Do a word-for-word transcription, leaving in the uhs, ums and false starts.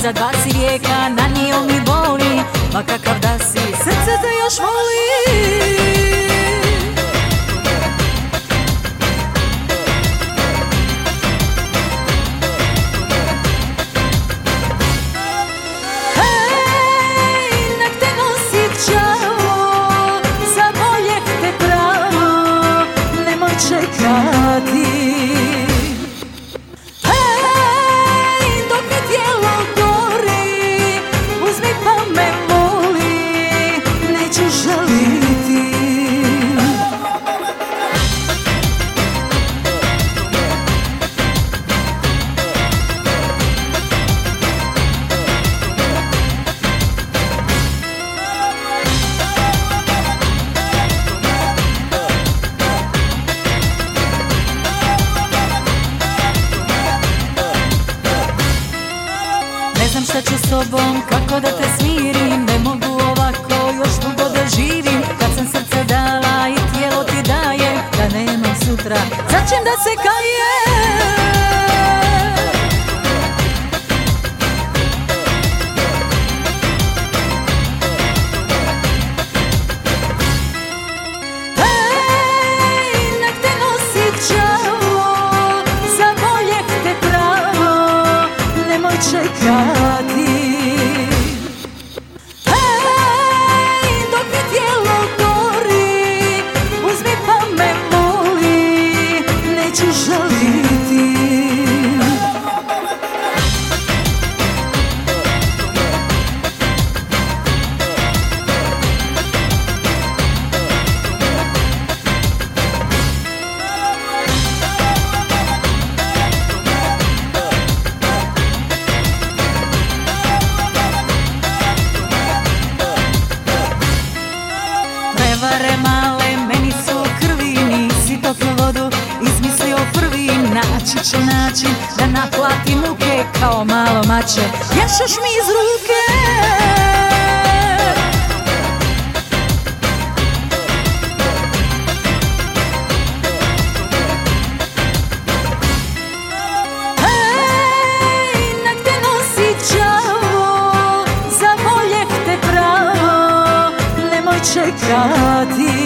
za dva si vijeka, nanio mi boli, ma kakav da si, srce te još voli. Čekati, hej, dok mi tijelo gori, uzmi pa me moli, neću žaliti. Ne znam šta ću s tobom, kako da te smirim, ne mogu ovako još dugo da živim. Kad sam srce dala i tijelo ti daje, da nemam sutra za čim da se kajem. Čekati, hej, dok mi tijelo gori, uzmi pa me moli, neću žaliti. Prevare male, meni su u krvi, nisi toplu vodu izmislio prvi. Naći ću način da naplatim muke kao malo mače, ješaš mi iz ruke. Hej, nek te nosi đavo, zavoljeh te pravo, čekati.